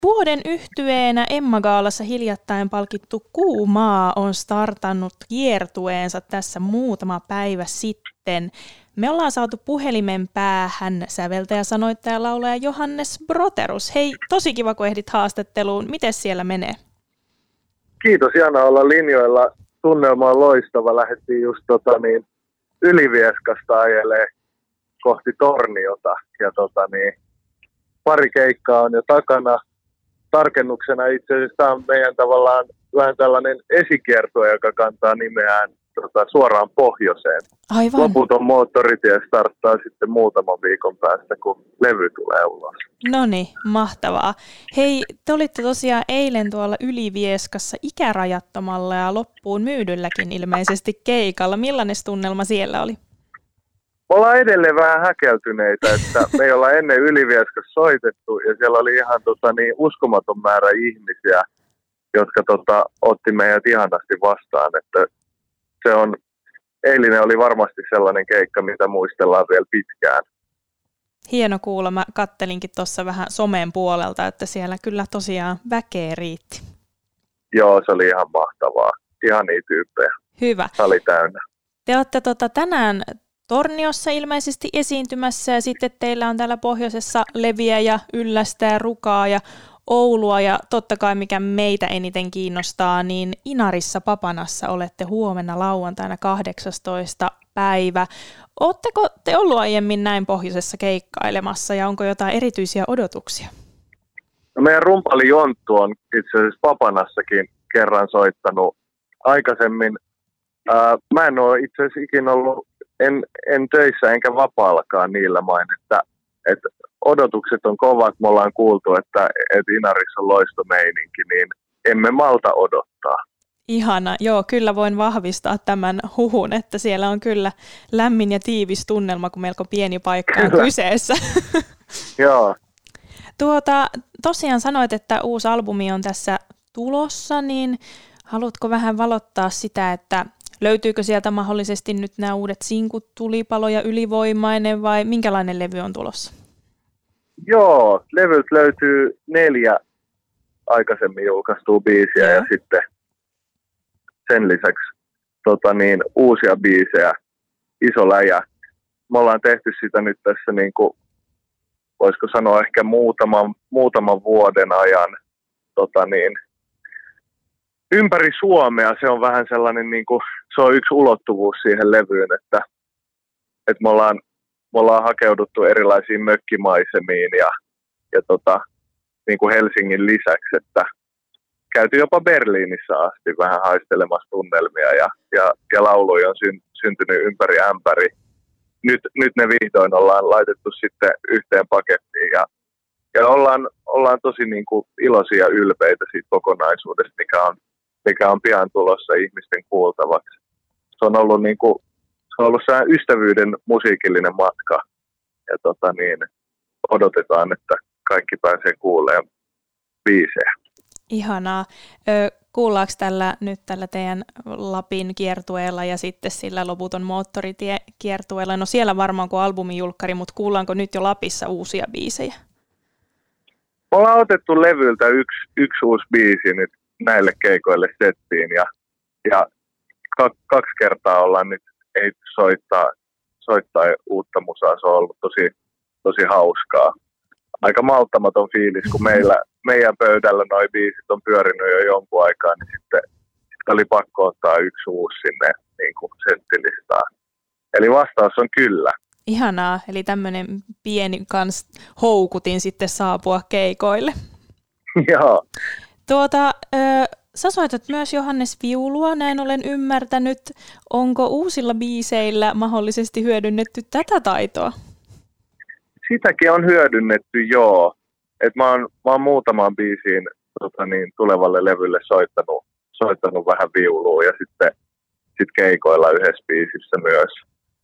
Vuoden yhtyeenä Emma-gaalassa hiljattain palkittu Kuumaa on startannut kiertueensa tässä muutama päivä sitten. Me ollaan saatu puhelimen päähän säveltäjä, sanoittaja ja laulaja Johannes Broterus. Hei, tosi kiva kun ehdit haastatteluun. Miten siellä menee? Kiitos, Jana, olla linjoilla. Tunnelma on loistava. Lähdettiin just Ylivieskasta ajelee kohti Torniota. Ja pari keikkaa on jo takana. Tarkennuksena itse asiassa tämä on meidän tavallaan vähän tällainen esikiertue, joka kantaa nimeään suoraan pohjoiseen. Aivan. Loputon moottoritie starttaa sitten muutaman viikon päästä, kun levy tulee ulos. Noniin, mahtavaa. Hei, te olitte tosiaan eilen tuolla Ylivieskassa ikärajattomalla ja loppuun myydylläkin ilmeisesti keikalla. Millainen tunnelma siellä oli? Me ollaan edelleen vähän häkeltyneitä, että me ei olla ennen Ylivieskassa soitettu ja siellä oli ihan uskomaton määrä ihmisiä, jotka otti meidät ihanasti vastaan, että eilinen oli varmasti sellainen keikka, mitä muistellaan vielä pitkään. Hieno kuulla. Mä kattelinkin tuossa vähän somen puolelta, että siellä kyllä tosiaan väkeä riitti. Joo, se oli ihan mahtavaa. Ihan niin tyyppejä. Hyvä. Sali täynnä. Te olette tänään Torniossa ilmeisesti esiintymässä ja sitten teillä on täällä pohjoisessa Leviä ja Yllästä ja Rukaa ja Oulua ja totta kai mikä meitä eniten kiinnostaa, niin Inarissa Papanassa olette huomenna lauantaina 18. päivä. Oletteko te ollut aiemmin näin pohjoisessa keikkailemassa ja onko jotain erityisiä odotuksia? No meidän rumpali Jonttu on itse asiassa Papanassakin kerran soittanut aikaisemmin. Mä en ole itse asiassa ikinä ollut en töissä enkä vapaallakaan niillä main, että odotukset on kovat. Me ollaan kuultu, että Inarissa on loistomeininki, niin emme malta odottaa. Ihana. Joo, kyllä voin vahvistaa tämän huhun, että siellä on kyllä lämmin ja tiivis tunnelma, kun melko pieni paikka on kyseessä. Joo. Tosiaan sanoit, että uusi albumi on tässä tulossa, niin haluatko vähän valottaa sitä, että löytyykö sieltä mahdollisesti nyt nämä uudet sinkut, Tulipalo ja Ylivoimainen vai minkälainen levy on tulossa? Joo, levyltä löytyy 4 aikaisemmin julkaistua biisiä ja sitten sen lisäksi uusia biisejä, iso läjä. Me ollaan tehty sitä nyt tässä voisiko sanoa ehkä muutaman vuoden ajan ympäri Suomea. Se on vähän sellainen, se on yksi ulottuvuus siihen levyyn, että me ollaan hakeuduttu erilaisiin mökkimaisemiin ja Helsingin lisäksi, että käyty jopa Berliinissä asti vähän haistelemassa tunnelmia ja lauluja on syntynyt ympäri ämpäri. Nyt ne vihdoin ollaan laitettu sitten yhteen pakettiin ja ollaan tosi iloisia ja ylpeitä siitä kokonaisuudesta, mikä on pian tulossa ihmisten kuultavaksi. Se on ollut sellainen ystävyyden musiikillinen matka ja odotetaan, että kaikki pääsee kuulemaan biisejä. Ihanaa. Kuullaanko tällä teidän Lapin kiertueella ja sitten sillä Loputon moottoritie kiertueella? No siellä varmaan kun albumijulkkari, mutta kuullaanko nyt jo Lapissa uusia biisejä? Me ollaan otettu levyltä yksi uusi biisi nyt näille keikoille settiin ja 2 kertaa ollaan nyt ei soittaa uutta musaa. Se on ollut tosi hauskaa. Aika malttamaton fiilis, kun meidän pöydällä noi biisit on pyörinyt jo jonkun aikaa, niin sitten oli pakko ottaa yksi uusi sinne settilistaan. Eli vastaus on kyllä. Ihanaa, eli tämmöinen pieni houkutin sitten saapua keikoille. Joo. Sä soitat myös Johannes viulua, näin olen ymmärtänyt. Onko uusilla biiseillä mahdollisesti hyödynnetty tätä taitoa? Sitäkin on hyödynnetty, joo. Et mä oon muutamaan biisiin tulevalle levylle soittanut vähän viulua ja sitten keikoilla yhdessä biisissä myös.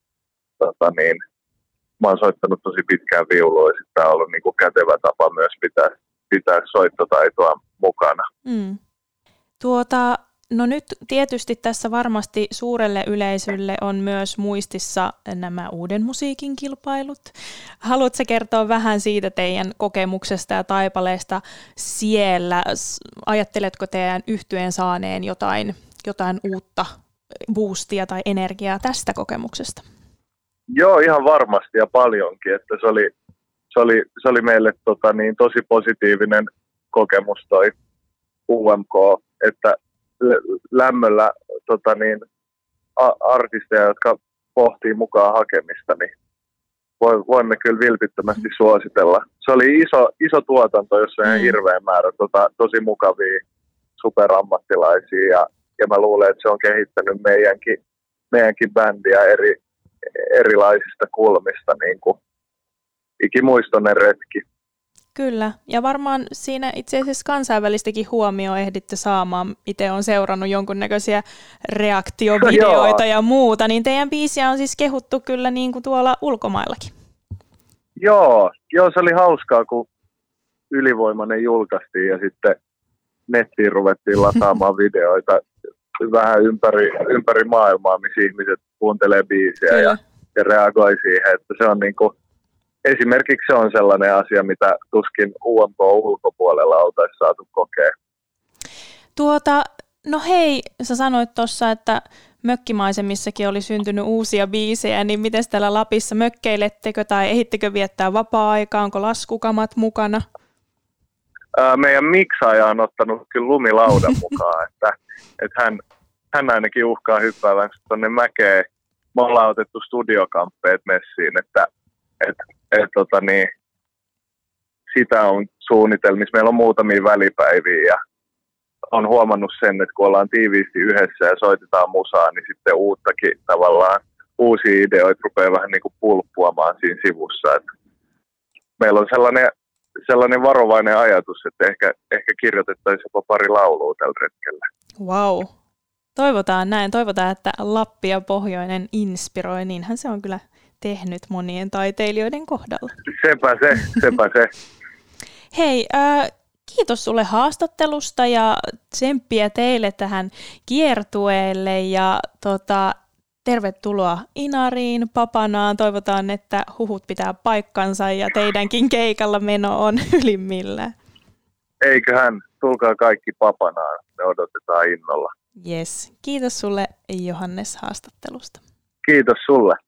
Mä oon soittanut tosi pitkään viulua ja sitten tää on ollut kätevä tapa myös pitää soittotaitoa mukana. Mm. No nyt tietysti tässä varmasti suurelle yleisölle on myös muistissa nämä uuden musiikin kilpailut. Haluatko kertoa vähän siitä teidän kokemuksesta ja taipaleesta siellä? Ajatteletko teidän yhtyeen saaneen jotain uutta boostia tai energiaa tästä kokemuksesta? Joo, ihan varmasti ja paljonkin. Että se oli meille tosi positiivinen kokemus toi UMK, että lämmöllä artisteja, jotka pohtii mukaan hakemista, niin voimme kyllä vilpittömästi suositella. Se oli iso tuotanto, jossa on hirveän määrä tosi mukavia superammattilaisia ja mä luulen, että se on kehittänyt meidänkin bändiä erilaisista kulmista, niin kuin ikimuistoinen retki. Kyllä, ja varmaan siinä itse asiassa kansainvälistäkin huomioon ehditte saamaan. Itse olen seurannut jonkunnäköisiä reaktiovideoita ja muuta, niin teidän biisiä on siis kehuttu kyllä niin kuin tuolla ulkomaillakin. Joo, se oli hauskaa, kun Ylivoimainen julkaistiin ja sitten nettiin ruvettiin lataamaan videoita vähän ympäri maailmaa, missä ihmiset kuuntelee biisiä ja reagoi siihen, että se on niin kuin esimerkiksi se on sellainen asia, mitä tuskin UMK ulkopuolella oltaisiin saatu kokea. No hei, sä sanoit tuossa, että mökkimaisemissakin oli syntynyt uusia biisejä, niin miten täällä Lapissa mökkeilettekö tai ehittekö viettää vapaa-aikaa, onko laskukamat mukana? Meidän miksaaja on ottanut kyllä lumilaudan mukaan, että hän ainakin uhkaa hyppäävän tuonne mäkeen. Me ollaan otettu studiokamppeet messiin, että sitä on suunnitelmissa. Meillä on muutamia välipäiviä ja on huomannut sen, että kun ollaan tiiviisti yhdessä ja soitetaan musaa, niin sitten uusia ideoita rupeaa vähän niin kuin pulppuamaan siinä sivussa. Et meillä on sellainen varovainen ajatus, että ehkä kirjoitettaisiin jopa pari laulua tällä retkellä. Wow. Toivotaan näin. Toivotaan, että Lappi ja Pohjoinen inspiroi. Niinhän se on kyllä tehnyt monien taiteilijoiden kohdalla. Sepä se. Hei, kiitos sulle haastattelusta ja tsemppiä teille tähän kiertueelle ja tervetuloa Inariin, Papanaan. Toivotaan, että huhut pitää paikkansa ja teidänkin keikalla meno on ylimmillään. Eiköhän, tulkaa kaikki Papanaan, me odotetaan innolla. Yes, kiitos sulle Johannes haastattelusta. Kiitos sulle.